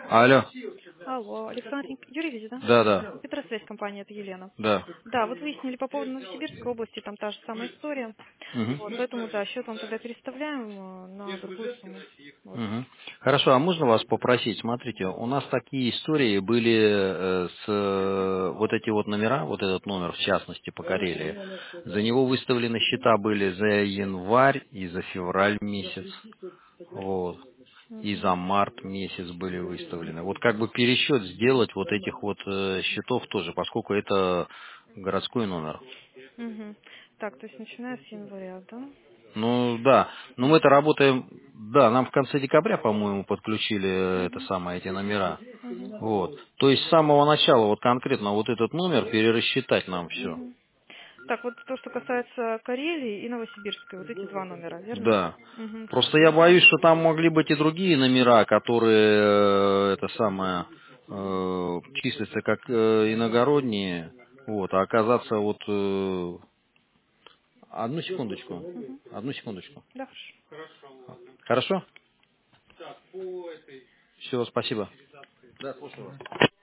Алло. Алло, Александр Юрьевич, да? Да, да, Петросвязь компания, это Елена. да. Да, вот выяснили по поводу Новосибирской области, там та же самая история. Мгм. Вот, поэтому, да, счет вам тогда переставляем на другую сумму. Вот. Мгм. Хорошо, а можно вас попросить? Смотрите, у нас такие истории были вот эти вот номера, вот этот номер в частности по Карелии. За него выставлены счета были за январь и за февраль месяц. Вот. И за Мгм. март месяц были выставлены. Вот как бы пересчет сделать вот этих вот счетов тоже, поскольку это городской номер. Мгм. Так, то есть начиная с января, да? Ну да, но мы-то работаем, да, нам в конце декабря, по-моему, подключили это Мгм. самое, эти номера. Мгм. Вот. То есть с самого начала вот конкретно вот этот номер перерасчитать нам все. Мгм. Так, вот то, что касается Карелии и Новосибирской, вот эти два номера, верно? Да. Мгм. Просто я боюсь, что там могли быть и другие номера, которые это самое числятся как иногородние, вот, а оказаться вот одну секундочку, Мгм. одну секундочку. Да, хорошо. Хорошо? Все, спасибо. Да, слушаю вас.